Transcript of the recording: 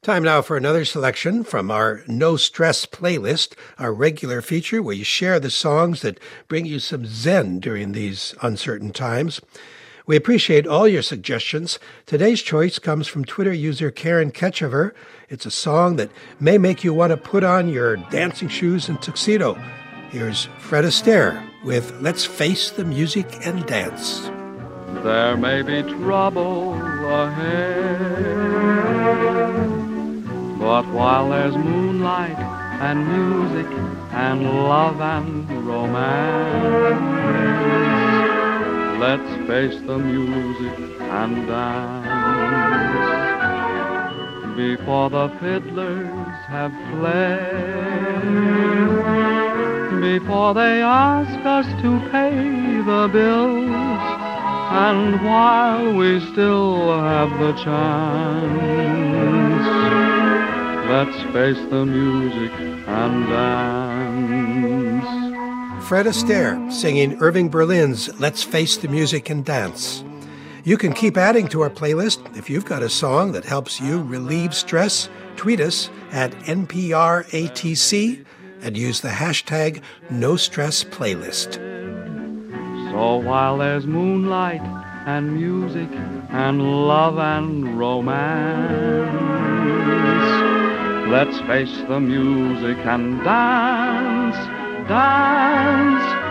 Time now for another selection from our No Stress playlist, our regular feature where you share the songs that bring you some zen during these uncertain times. We appreciate all your suggestions. Today's choice comes from Twitter user Karen Ketchever. It's a song that may make you want to put on your dancing shoes and tuxedo. Here's Fred Astaire with Let's Face the Music and Dance. There may be trouble ahead, but while there's moonlight and music and love and romance, let's face the music and dance. Before the fiddlers have fled, before they ask us to pay the bills, and while we still have the chance, let's face the music and dance. Fred Astaire singing Irving Berlin's Let's Face the Music and Dance. You can keep adding to our playlist. If you've got a song that helps you relieve stress, tweet us at NPRATC and use the hashtag NoStressPlaylist. So while there's moonlight and music and love and romance, let's face the music and dance, dance.